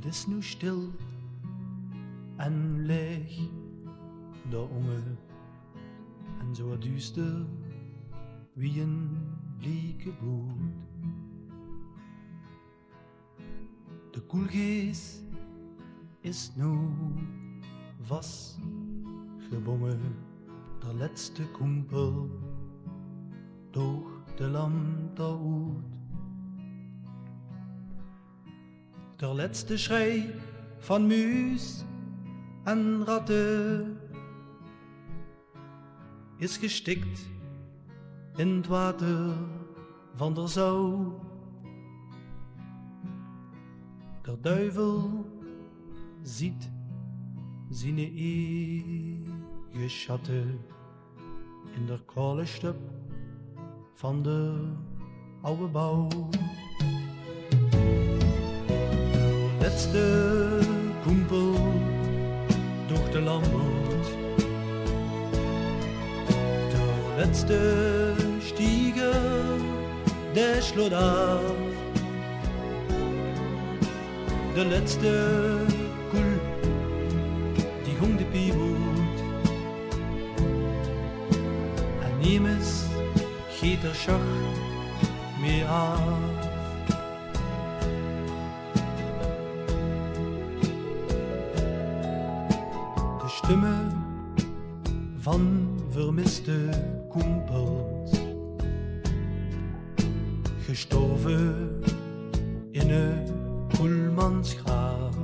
Het is nu stil en leeg, de onge, en zo duister wie een blieke boot. De koelgeest is nu vastgebonden, de laatste kumpel door de lamp uit. De laatste schrei van muis en ratten is gestikt in het water van de zouw. De duivel ziet zijn eigen schatten in de koude stub van de oude bouw. De laatste kumpel door de lamboot, de laatste stiger, der sloot af. De laatste koel, die hong de pievoet. En niemens geet er schach meer af. De stemmen van vermiste kumpels, gestorven in een koelmansgraaf,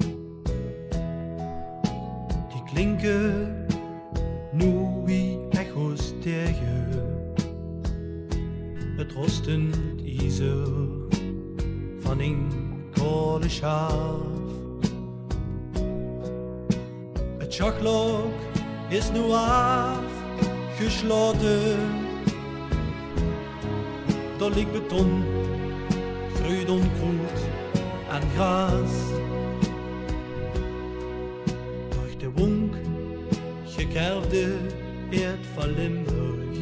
die klinken nu wie echo's tegen het rostend ijzer van een koude schaaf. Het schachlok is nu afgesloten, daar ligt beton, groeit onkruid en gras. Durch de wonk gekerfde eerd van Limburg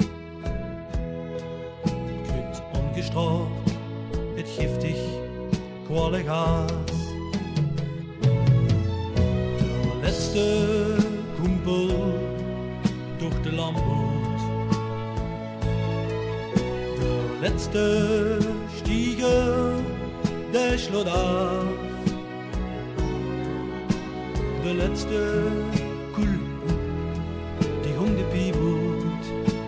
kruipt ongestraft het giftig kwale gas. De laatste kumpel door de lamboot, de laatste stiger, der sloot af. De laatste koel, die hong de pievoet.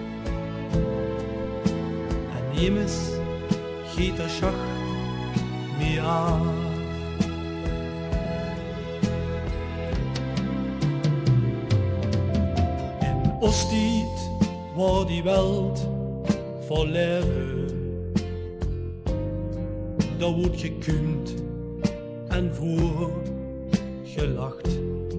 En niemens geet er schach meer af. In Ostied war die Welt vol Leere. Daar wordt gekund en voor gelacht.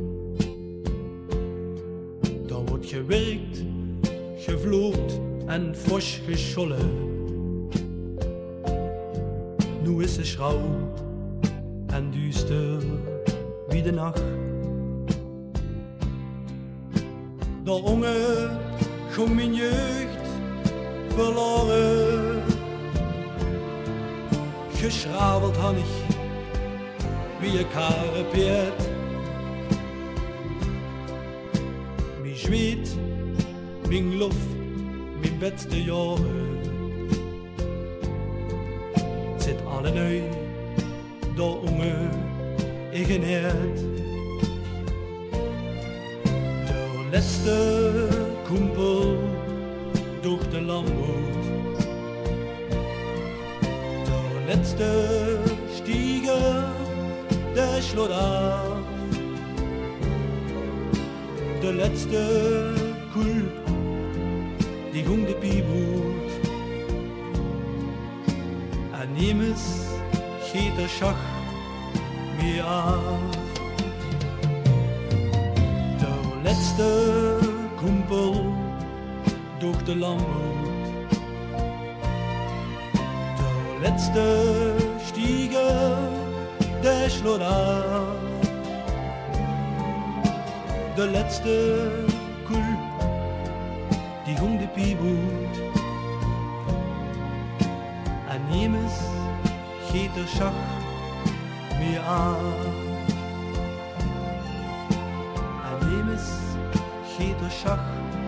Daar wordt gewerkt, gevloerd en frosch geschollen. Nu is het schrouw en duister wie de nacht. Daar onge ging mijn jeugd verloren. Geschraveld han ich wie een karapeert. Mijn zweet, mijn lof, mijn beste jaren. Het zit alle nu, door onge geneerd. De laatste kumpel door de lamboot. Letzte stiger, der sloot af. De laatste koel, die hong de pievoet. En niemens geet er schach meer af. De laatste kumpel door de lamboot. Letzte stiger, der sloot af. De laatste koel, die hong de pievoet. En niemens geet er schach mir an. En neem eens geen schach